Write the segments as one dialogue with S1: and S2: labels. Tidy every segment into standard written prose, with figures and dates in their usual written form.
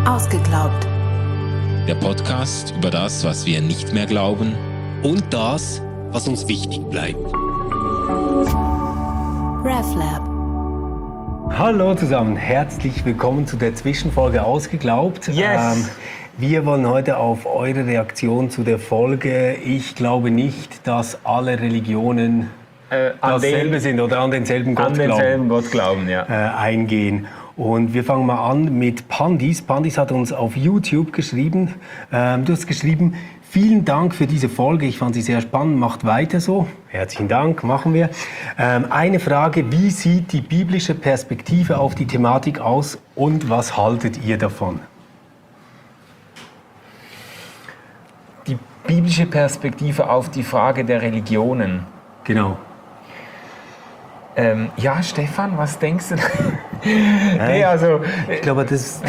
S1: Ausgeglaubt.
S2: Der Podcast über das, was wir nicht mehr glauben und das, was uns wichtig bleibt.
S1: RefLab.
S3: Hallo zusammen, herzlich willkommen zu der Zwischenfolge Ausgeglaubt.
S4: Yes.
S3: Wir wollen heute auf eure Reaktion zu der Folge "Ich glaube nicht, dass alle Religionen dasselbe sind oder an denselben Gott glauben", eingehen. Und wir fangen mal an mit Pandis. Pandis hat uns auf YouTube geschrieben. Du hast geschrieben: "Vielen Dank für diese Folge. Ich fand sie sehr spannend. Macht weiter so." Herzlichen Dank, machen wir. Eine Frage: Wie sieht die biblische Perspektive auf die Thematik aus und was haltet ihr davon?
S4: Die biblische Perspektive auf die Frage der Religionen.
S3: Genau.
S4: Ja, Stefan, was denkst du? Nee, also,
S3: Ich glaube, das ist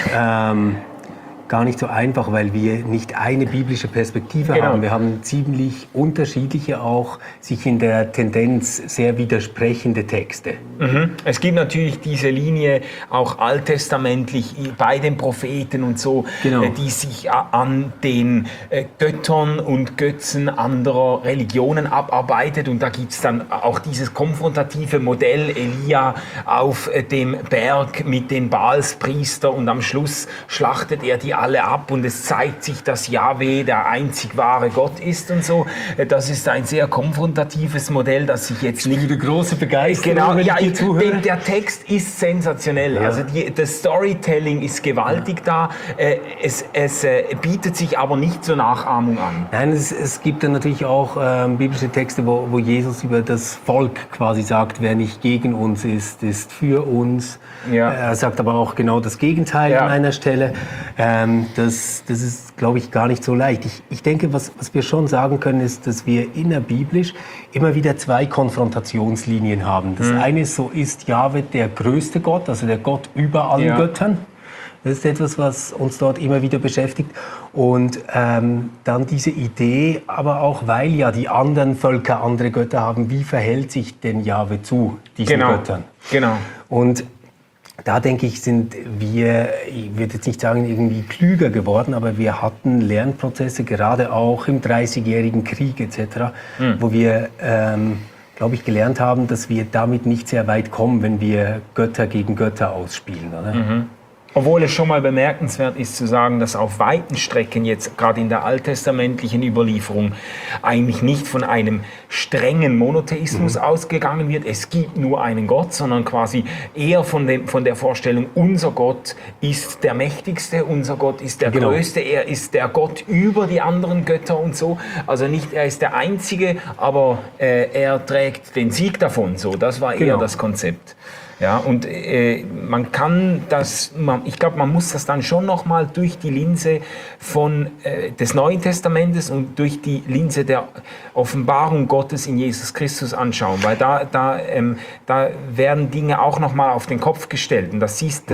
S3: gar nicht so einfach, weil wir nicht eine biblische Perspektive haben. Wir haben ziemlich unterschiedliche, auch sich in der Tendenz sehr widersprechende Texte.
S4: Es gibt natürlich diese Linie, auch alttestamentlich bei den Propheten und so,
S3: Genau.
S4: die sich an den Göttern und Götzen anderer Religionen abarbeitet. Und da gibt es dann auch dieses konfrontative Modell Elia auf dem Berg mit den Baalspriester und am Schluss schlachtet er die alle ab und es zeigt sich, dass Jahwe der einzig wahre Gott ist und so. Das ist ein sehr konfrontatives Modell, das sich jetzt nicht...
S3: Eine große Begeisterung,
S4: Genau,
S3: wenn
S4: ja,
S3: ich dir zuhöre.
S4: der Text ist sensationell.
S3: Ja.
S4: Also das Storytelling ist gewaltig da. Es bietet sich aber nicht zur Nachahmung an.
S3: Nein, es gibt dann natürlich auch biblische Texte, wo Jesus über das Volk quasi sagt: Wer nicht gegen uns ist, ist für uns.
S4: Ja.
S3: Er sagt aber auch genau das Gegenteil an einer Stelle. Das ist, glaube ich, gar nicht so leicht. Ich denke, was wir schon sagen können, ist, dass wir innerbiblisch immer wieder zwei Konfrontationslinien haben. Das eine ist, so ist Jahwe der größte Gott, also der Gott über allen Göttern. Das ist etwas, was uns dort immer wieder beschäftigt. Und dann diese Idee, aber auch, weil ja die anderen Völker andere Götter haben, wie verhält sich denn Jahwe zu diesen Göttern?
S4: Genau.
S3: Und da denke ich, sind wir, ich würde jetzt nicht sagen irgendwie klüger geworden, aber wir hatten Lernprozesse, gerade auch im Dreißigjährigen Krieg etc., wo wir, glaube ich, gelernt haben, dass wir damit nicht sehr weit kommen, wenn wir Götter gegen Götter ausspielen, oder?
S4: Obwohl es schon mal bemerkenswert ist zu sagen, dass auf weiten Strecken jetzt gerade in der alttestamentlichen Überlieferung eigentlich nicht von einem strengen Monotheismus ausgegangen wird. Es gibt nur einen Gott, sondern quasi eher von der Vorstellung, unser Gott ist der Mächtigste, unser Gott ist der Größte, er ist der Gott über die anderen Götter und so. Also nicht er ist der Einzige, aber er trägt den Sieg davon. So, das war eher das Konzept. Ja, und man kann das, ich glaube, man muss das dann schon nochmal durch die Linse des Neuen Testamentes und durch die Linse der Offenbarung Gottes in Jesus Christus anschauen, weil da werden Dinge auch nochmal auf den Kopf gestellt und das siehst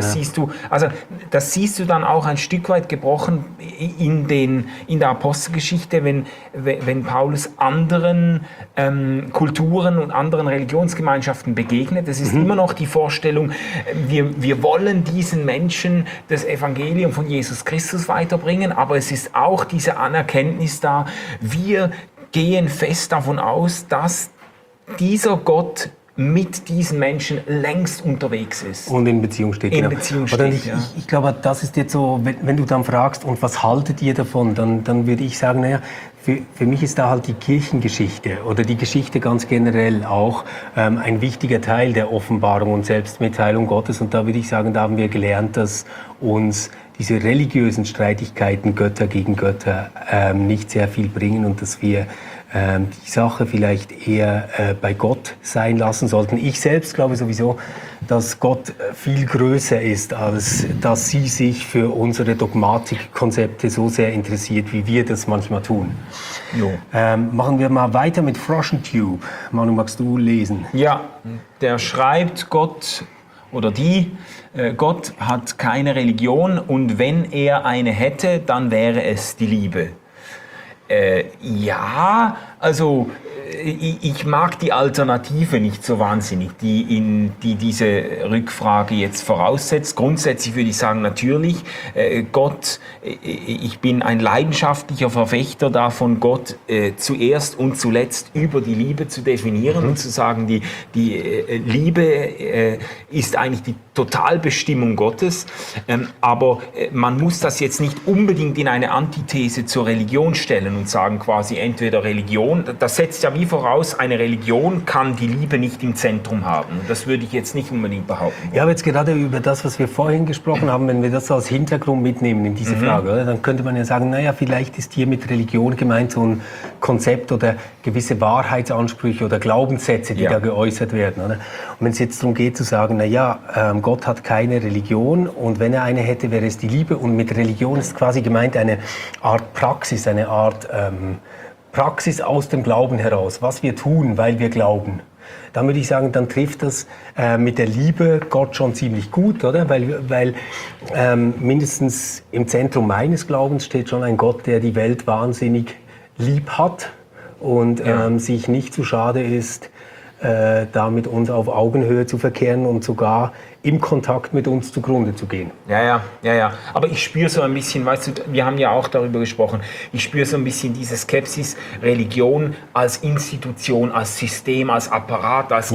S4: du dann auch ein Stück weit gebrochen in der Apostelgeschichte, wenn Paulus anderen Kulturen und anderen Religionsgemeinschaften begegnet. Es ist immer noch die Vorstellung, wir wollen diesen Menschen das Evangelium von Jesus Christus weiterbringen, aber es ist auch diese Anerkenntnis da, wir gehen fest davon aus, dass dieser Gott mit diesen Menschen längst unterwegs ist.
S3: Und in Beziehung steht. Ich glaube, das ist jetzt so, wenn du dann fragst, und was haltet ihr davon, dann würde ich sagen, naja, für mich ist da halt die Kirchengeschichte oder die Geschichte ganz generell auch ein wichtiger Teil der Offenbarung und Selbstmitteilung Gottes. Und da würde ich sagen, da haben wir gelernt, dass uns diese religiösen Streitigkeiten Götter gegen Götter nicht sehr viel bringen und dass wir die Sache vielleicht eher bei Gott sein lassen sollten. Ich selbst glaube sowieso, dass Gott viel größer ist, als dass sie sich für unsere Dogmatikkonzepte so sehr interessiert, wie wir das manchmal tun. Machen wir mal weiter mit FroschenTube. Manu, magst du lesen?
S4: Ja, der schreibt Gott oder Gott hat keine Religion und wenn er eine hätte, dann wäre es die Liebe. Ja, also ich mag die Alternative nicht so wahnsinnig, die diese Rückfrage jetzt voraussetzt. Grundsätzlich würde ich sagen, natürlich, Gott, ich bin ein leidenschaftlicher Verfechter davon, Gott zuerst und zuletzt über die Liebe zu definieren und zu sagen, die Liebe ist eigentlich die Totalbestimmung Gottes, aber man muss das jetzt nicht unbedingt in eine Antithese zur Religion stellen und sagen quasi entweder Religion, das setzt ja wie voraus, eine Religion kann die Liebe nicht im Zentrum haben. Das würde ich jetzt nicht unbedingt behaupten.
S3: Ja, aber jetzt gerade über das, was wir vorhin gesprochen haben, wenn wir das so als Hintergrund mitnehmen in diese Frage, oder, dann könnte man ja sagen, naja, vielleicht ist hier mit Religion gemeint so ein Konzept oder gewisse Wahrheitsansprüche oder Glaubenssätze, die da geäußert werden. Oder? Und wenn es jetzt darum geht zu sagen, naja, Gott hat keine Religion und wenn er eine hätte, wäre es die Liebe, und mit Religion ist quasi gemeint eine Art Praxis, eine Art Praxis aus dem Glauben heraus, was wir tun, weil wir glauben. Dann würde ich sagen, dann trifft das mit der Liebe Gott schon ziemlich gut, oder? Weil mindestens im Zentrum meines Glaubens steht schon ein Gott, der die Welt wahnsinnig lieb hat und sich nicht zu schade ist, da mit uns auf Augenhöhe zu verkehren und sogar im Kontakt mit uns zugrunde zu gehen.
S4: Ja. Aber ich spüre so ein bisschen, weißt du, wir haben ja auch darüber gesprochen, ich spüre so ein bisschen diese Skepsis, Religion als Institution, als System, als Apparat, als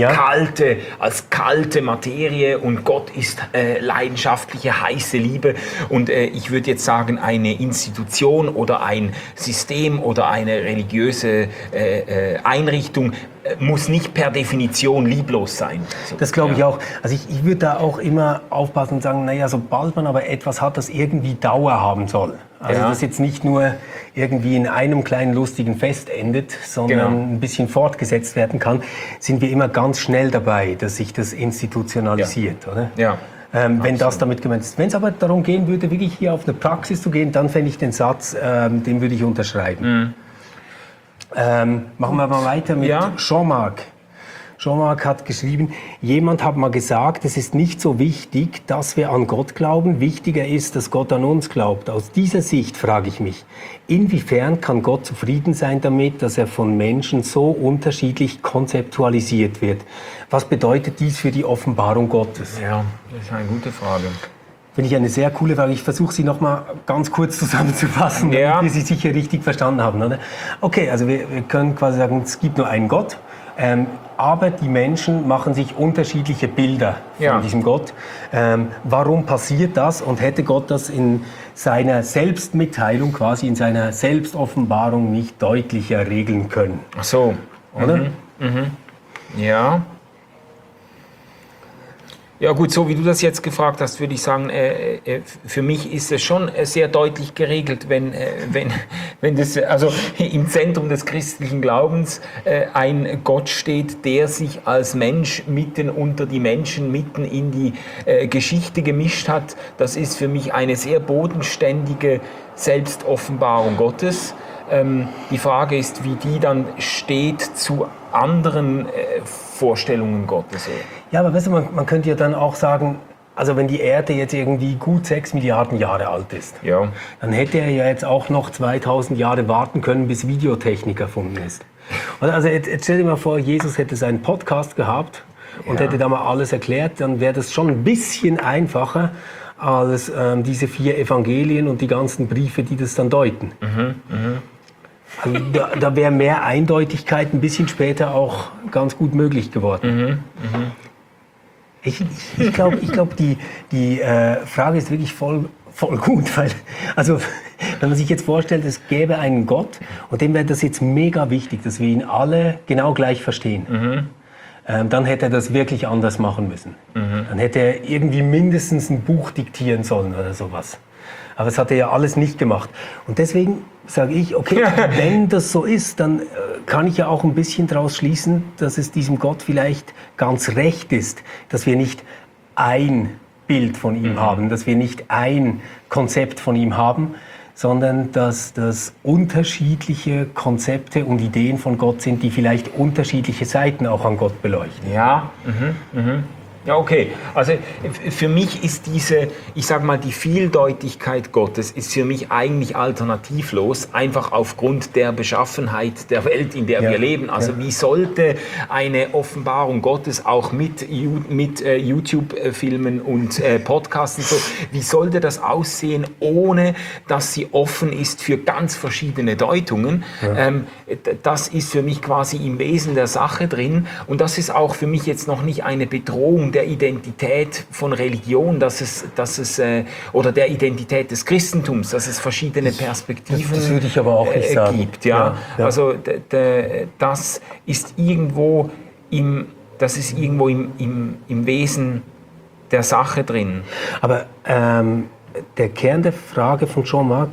S4: kalte Materie, und Gott ist leidenschaftliche, heiße Liebe. Und ich würde jetzt sagen, eine Institution oder ein System oder eine religiöse Einrichtung muss nicht per Definition lieblos sein. So,
S3: das glaube ich auch. Also ich würde da auch immer aufpassen und sagen, naja, sobald man aber etwas hat, das irgendwie Dauer haben soll, also das jetzt nicht nur irgendwie in einem kleinen lustigen Fest endet, sondern ein bisschen fortgesetzt werden kann, sind wir immer ganz schnell dabei, dass sich das institutionalisiert, oder? Ja. Wenn das damit gemeint ist. Wenn es aber darum gehen würde, wirklich hier auf eine Praxis zu gehen, dann fände ich den Satz, den würde ich unterschreiben. Machen wir mal weiter mit Jean-Marc. Jean-Marc hat geschrieben, jemand hat mal gesagt, es ist nicht so wichtig, dass wir an Gott glauben, wichtiger ist, dass Gott an uns glaubt. Aus dieser Sicht frage ich mich, inwiefern kann Gott zufrieden sein damit, dass er von Menschen so unterschiedlich konzeptualisiert wird? Was bedeutet dies für die Offenbarung Gottes?
S4: Ja, das ist eine gute Frage.
S3: Finde ich eine sehr coole Frage. Ich versuche sie noch mal ganz kurz zusammenzufassen, damit wir sie sicher richtig verstanden haben, oder? Okay, also wir können quasi sagen, es gibt nur einen Gott, aber die Menschen machen sich unterschiedliche Bilder von diesem Gott. Warum passiert das? Und hätte Gott das in seiner Selbstmitteilung, quasi in seiner Selbstoffenbarung nicht deutlicher regeln können?
S4: Ach so.
S3: Oder?
S4: Ja. Ja gut, so wie du das jetzt gefragt hast, würde ich sagen, für mich ist es schon sehr deutlich geregelt, wenn das, also im Zentrum des christlichen Glaubens ein Gott steht, der sich als Mensch mitten unter die Menschen, mitten in die Geschichte gemischt hat. Das ist für mich eine sehr bodenständige Selbstoffenbarung Gottes. Die Frage ist, wie die dann steht zu anderen Vorstellungen Gottes.
S3: Ja, aber weißt du, man könnte ja dann auch sagen, also wenn die Erde jetzt irgendwie gut 6 Milliarden Jahre alt ist, dann hätte er ja jetzt auch noch 2000 Jahre warten können, bis Videotechnik erfunden ist. Also jetzt stell dir mal vor, Jesus hätte seinen Podcast gehabt und hätte da mal alles erklärt, dann wäre das schon ein bisschen einfacher als diese 4 Evangelien und die ganzen Briefe, die das dann deuten. Also da wäre mehr Eindeutigkeit ein bisschen später auch ganz gut möglich geworden. Ich glaube, die Frage ist wirklich voll gut, weil, also, wenn man sich jetzt vorstellt, es gäbe einen Gott und dem wäre das jetzt mega wichtig, dass wir ihn alle genau gleich verstehen. Dann hätte er das wirklich anders machen müssen. Dann hätte er irgendwie mindestens ein Buch diktieren sollen oder sowas. Aber das hat er ja alles nicht gemacht. Und deswegen sage ich, okay, wenn das so ist, dann kann ich ja auch ein bisschen daraus schließen, dass es diesem Gott vielleicht ganz recht ist, dass wir nicht ein Bild von ihm haben, dass wir nicht ein Konzept von ihm haben, sondern dass das unterschiedliche Konzepte und Ideen von Gott sind, die vielleicht unterschiedliche Seiten auch an Gott beleuchten.
S4: Ja, Ja, okay. Also für mich ist diese, ich sag mal, die Vieldeutigkeit Gottes ist für mich eigentlich alternativlos, einfach aufgrund der Beschaffenheit der Welt, in der wir leben. Also wie sollte eine Offenbarung Gottes auch mit YouTube-Filmen und Podcasts und so, wie sollte das aussehen, ohne dass sie offen ist für ganz verschiedene Deutungen? Ja. Das ist für mich quasi im Wesen der Sache drin, und das ist auch für mich jetzt noch nicht eine Bedrohung der Identität von Religion, oder der Identität des Christentums, dass es verschiedene Perspektiven
S3: das würde ich aber auch nicht sagen.
S4: Gibt. Ja? Ja. Also das ist irgendwo im Wesen der Sache drin.
S3: Aber der Kern der Frage von Jean-Marc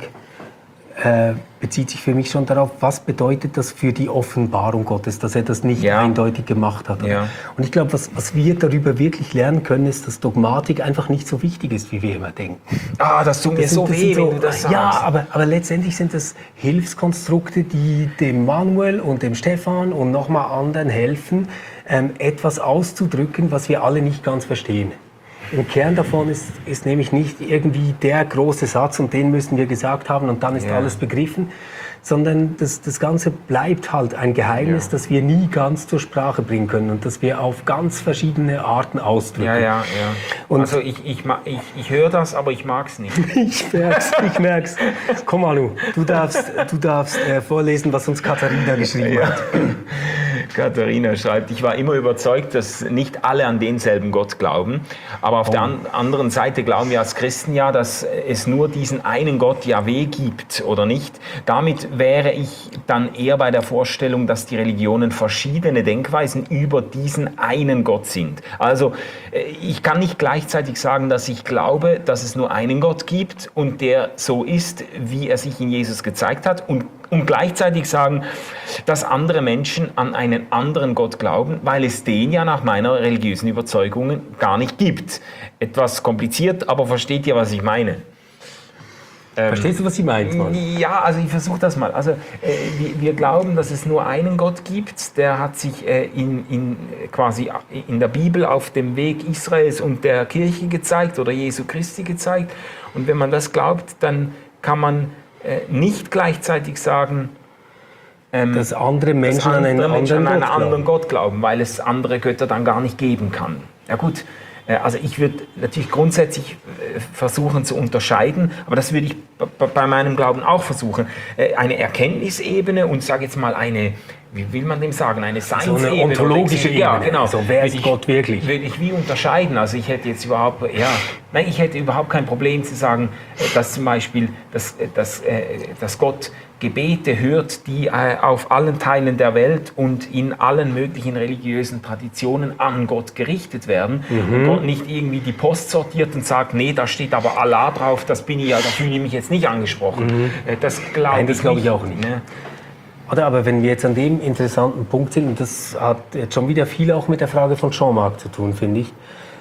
S3: bezieht sich für mich schon darauf, was bedeutet das für die Offenbarung Gottes, dass er das nicht eindeutig gemacht hat. Ja. Und ich glaube, was wir darüber wirklich lernen können, ist, dass Dogmatik einfach nicht so wichtig ist, wie wir immer denken.
S4: Das tut mir so weh, wenn du das sagst.
S3: Ja, aber letztendlich sind das Hilfskonstrukte, die dem Manuel und dem Stefan und nochmal anderen helfen, etwas auszudrücken, was wir alle nicht ganz verstehen. Im Kern davon ist nämlich nicht irgendwie der große Satz, und den müssen wir gesagt haben und dann ist alles begriffen, sondern das Ganze bleibt halt ein Geheimnis, das wir nie ganz zur Sprache bringen können und das wir auf ganz verschiedene Arten ausdrücken.
S4: Ja. Und also ich höre das, aber ich mag es nicht.
S3: Ich merk's. Komm, Manu, du darfst vorlesen, was uns Katharina geschrieben hat.
S4: Katharina schreibt, ich war immer überzeugt, dass nicht alle an denselben Gott glauben, aber auf der anderen Seite glauben wir als Christen ja, dass es nur diesen einen Gott Jahwe gibt, oder nicht? Damit wäre ich dann eher bei der Vorstellung, dass die Religionen verschiedene Denkweisen über diesen einen Gott sind. Also ich kann nicht gleichzeitig sagen, dass ich glaube, dass es nur einen Gott gibt und der so ist, wie er sich in Jesus gezeigt hat, und gleichzeitig sagen, dass andere Menschen an einen anderen Gott glauben, weil es den ja nach meiner religiösen Überzeugung gar nicht gibt. Etwas kompliziert, aber versteht ihr, was ich meine?
S3: Verstehst du, was sie meint?
S4: Ja, also ich versuche das mal. Also wir glauben, dass es nur einen Gott gibt, der hat sich quasi in der Bibel auf dem Weg Israels und der Kirche gezeigt oder Jesu Christi gezeigt. Und wenn man das glaubt, dann kann man nicht gleichzeitig sagen,
S3: dass andere Menschen an einen anderen
S4: Gott glauben, weil es andere Götter dann gar nicht geben kann. Ja gut, also ich würde natürlich grundsätzlich versuchen zu unterscheiden, aber das würde ich bei meinem Glauben auch versuchen. Eine Erkenntnisebene und sage jetzt mal eine, wie will man dem sagen, eine Science-Ebene.
S3: So eine ontologische Ebene.
S4: Ja, genau.
S3: Also wer ist Gott wirklich?
S4: Würde ich wie unterscheiden. Also ich hätte jetzt überhaupt kein Problem zu sagen, dass zum Beispiel, dass Gott Gebete hört, die auf allen Teilen der Welt und in allen möglichen religiösen Traditionen an Gott gerichtet werden. Und Gott nicht irgendwie die Post sortiert und sagt, nee, da steht aber Allah drauf, da fühle ich mich jetzt nicht angesprochen. Das glaube ich
S3: auch nicht. Ne? Oder aber wenn wir jetzt an dem interessanten Punkt sind, und das hat jetzt schon wieder viel auch mit der Frage von Jean-Marc zu tun, finde ich.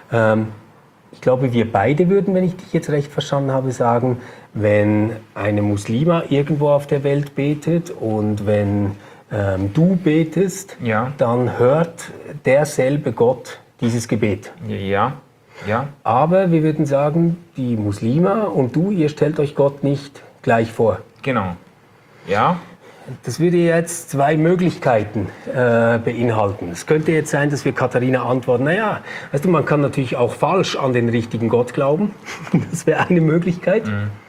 S3: Ich glaube, wir beide würden, wenn ich dich jetzt recht verstanden habe, sagen, wenn eine Muslima irgendwo auf der Welt betet und wenn du betest, dann hört derselbe Gott dieses Gebet.
S4: Ja.
S3: Aber wir würden sagen, die Muslima und du, ihr stellt euch Gott nicht gleich vor.
S4: Genau. Ja.
S3: Das würde jetzt zwei Möglichkeiten beinhalten. Es könnte jetzt sein, dass wir Katharina antworten, naja, weißt du, man kann natürlich auch falsch an den richtigen Gott glauben. Das wäre eine Möglichkeit.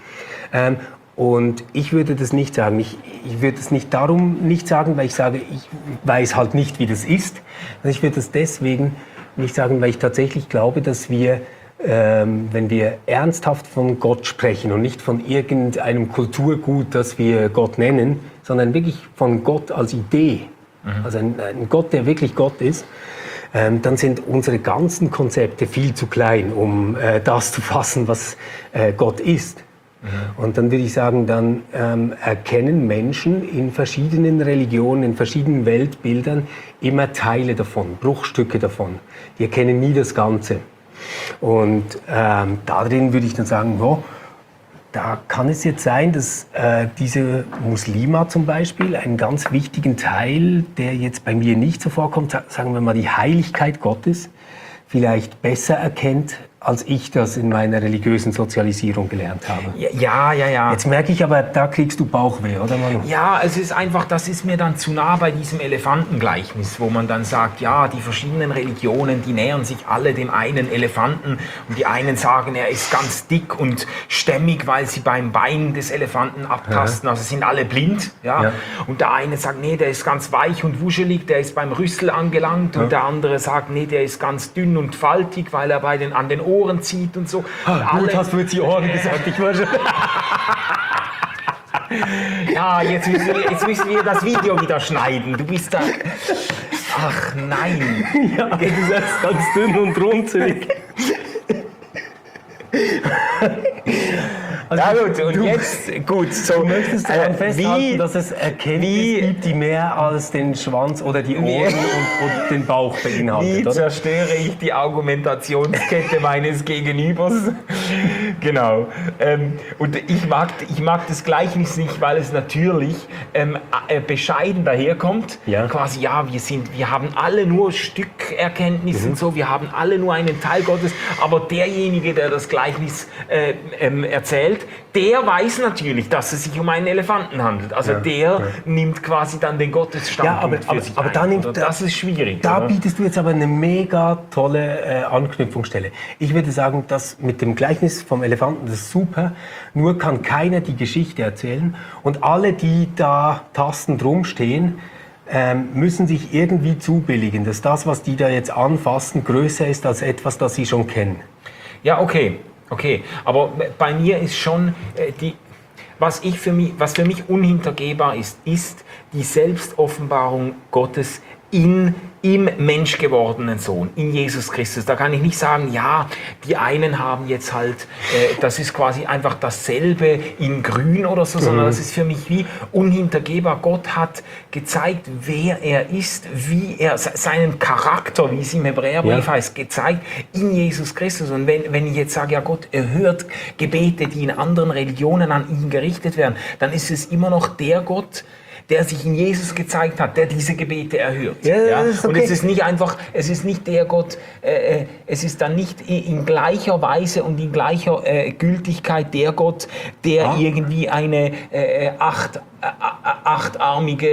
S3: Und ich würde das nicht sagen. Ich würde es nicht darum nicht sagen, weil ich sage, ich weiß halt nicht, wie das ist. Also ich würde es deswegen nicht sagen, weil ich tatsächlich glaube, dass wir, wenn wir ernsthaft von Gott sprechen und nicht von irgendeinem Kulturgut, das wir Gott nennen, sondern wirklich von Gott als Idee, also ein Gott, der wirklich Gott ist, dann sind unsere ganzen Konzepte viel zu klein, um das zu fassen, was Gott ist. Und dann würde ich sagen, dann erkennen Menschen in verschiedenen Religionen, in verschiedenen Weltbildern immer Teile davon, Bruchstücke davon. Die erkennen nie das Ganze. Und darin würde ich dann sagen, da kann es jetzt sein, dass diese Muslima zum Beispiel einen ganz wichtigen Teil, der jetzt bei mir nicht so vorkommt, sagen wir mal die Heiligkeit Gottes, vielleicht besser erkennt, als ich das in meiner religiösen Sozialisierung gelernt habe.
S4: Ja.
S3: Jetzt merke ich aber, da kriegst du Bauchweh, oder Manu?
S4: Ja, es ist einfach, das ist mir dann zu nah bei diesem Elefantengleichnis, wo man dann sagt, ja, die verschiedenen Religionen, die nähern sich alle dem einen Elefanten und die einen sagen, er ist ganz dick und stämmig, weil sie beim Bein des Elefanten abtasten, also sind alle blind, ja. Und der eine sagt, nee, der ist ganz weich und wuschelig, der ist beim Rüssel angelangt und der andere sagt, nee, der ist ganz dünn und faltig, weil er an den Ohren zieht und so. Und
S3: Gut, hast du jetzt die Ohren gesagt, ich war schon...
S4: Ja, jetzt müssen wir das Video wieder schneiden. Du bist da... Ach nein.
S3: Ja, du sagst ganz dünn und runzelig. Also
S4: ja gut, und jetzt, gut, so...
S3: Du möchtest daran festhalten, dass es Erkenntnis gibt, die mehr als den Schwanz oder die Ohren und den Bauch beinhaltet,
S4: Wie
S3: oder?
S4: zerstöre ich die Argumentationskette meines Gegenübers? Genau. Und ich mag das Gleichnis nicht, weil es natürlich bescheiden daherkommt.
S3: Ja.
S4: Quasi, ja, wir haben alle nur Stückerkenntnis und so, wir haben alle nur einen Teil Gottes, aber derjenige, der das Gleichnis erzählt, der weiß natürlich, dass es sich um einen Elefanten handelt. Also nimmt quasi dann den Gottesstandpunkt für sich ein. Das ist schwierig.
S3: Da
S4: oder?
S3: bietest du jetzt aber eine mega tolle Anknüpfungsstelle. Ich würde sagen, das mit dem Gleichnis vom Elefanten, das ist super, nur kann keiner die Geschichte erzählen und alle, die da tastend rumstehen, müssen sich irgendwie zubilligen, dass das, was die da jetzt anfassen, größer ist als etwas, das sie schon kennen.
S4: Ja, okay. Aber bei mir ist schon was für mich unhintergehbar ist die Selbstoffenbarung Gottes im menschgewordenen Sohn, in Jesus Christus. Da kann ich nicht sagen, ja, die einen haben jetzt halt, das ist quasi einfach dasselbe in grün oder so, sondern das ist für mich wie unhintergehbar. Gott hat gezeigt, wer er ist, wie er, seinen Charakter, wie es im Hebräerbrief heißt, gezeigt in Jesus Christus. Und wenn ich jetzt sage, ja, Gott erhört Gebete, die in anderen Religionen an ihn gerichtet werden, dann ist es immer noch der Gott, der sich in Jesus gezeigt hat, der diese Gebete erhört. Ja? Okay. Und es ist nicht einfach, es ist nicht der Gott, es ist dann nicht in gleicher Weise und in gleicher Gültigkeit der Gott, der irgendwie eine achtarmige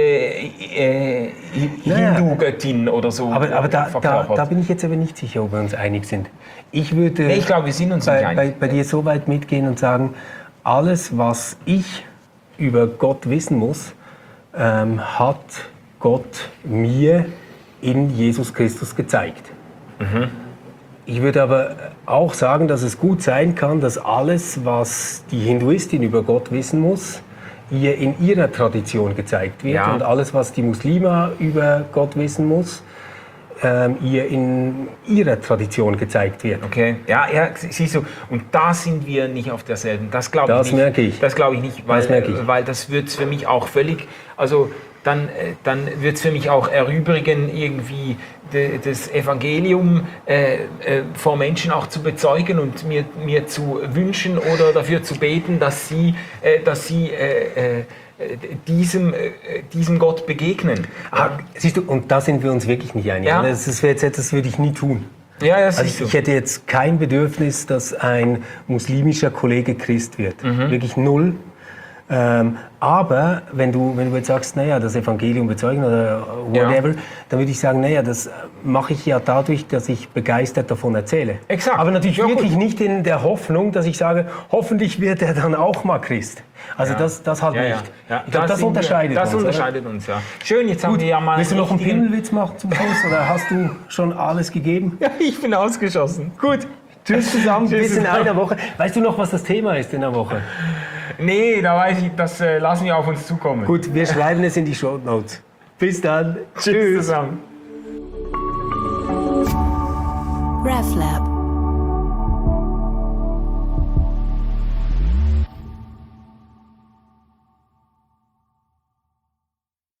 S4: Hindu-Göttin oder so
S3: aber da bin ich jetzt aber nicht sicher, ob wir uns einig sind. Ich würde
S4: ich glaube, wir sind uns nicht einig.
S3: Bei dir so weit mitgehen und sagen, alles, was ich über Gott wissen muss, hat Gott mir in Jesus Christus gezeigt. Ich würde aber auch sagen, dass es gut sein kann, dass alles, was die Hinduistin über Gott wissen muss, ihr in ihrer Tradition gezeigt wird. Und alles, was die Muslima über Gott wissen muss, ihr in ihrer Tradition gezeigt wird.
S4: Okay, ja, siehst du, und da sind wir nicht auf derselben. Das glaube ich nicht.
S3: Merke ich.
S4: Das glaube ich nicht, weil das wird für mich auch völlig, also dann wird es für mich auch erübrigen, irgendwie das Evangelium vor Menschen auch zu bezeugen und mir zu wünschen oder dafür zu beten, dass sie diesem Gott begegnen.
S3: Siehst du, und da sind wir uns wirklich nicht einig. Ja. Das wäre jetzt etwas, das würde ich nie tun.
S4: Ja,
S3: also ich hätte jetzt kein Bedürfnis, dass ein muslimischer Kollege Christ wird. Wirklich null. Aber wenn du jetzt sagst, naja, das Evangelium bezeugen oder whatever, dann würde ich sagen, naja, das mache ich ja dadurch, dass ich begeistert davon erzähle.
S4: Exakt.
S3: Aber natürlich wirklich nicht in der Hoffnung, dass ich sage, hoffentlich wird er dann auch mal Christ. Also das halt nicht.
S4: Ja.
S3: Ich glaube, das unterscheidet uns.
S4: Ja. Schön, jetzt haben wir ja mal...
S3: Willst du noch einen Pimmelwitz machen zum Schluss oder hast du schon alles gegeben?
S4: Ja, ich bin ausgeschossen. Gut.
S3: Tschüss zusammen, bis in einer Woche. Weißt du noch, was das Thema ist in der Woche?
S4: Nee, da weiß ich, das lassen wir auf uns zukommen.
S3: Gut, wir schreiben es in die Shownotes. Bis dann.
S4: Tschüss zusammen.
S1: RefLab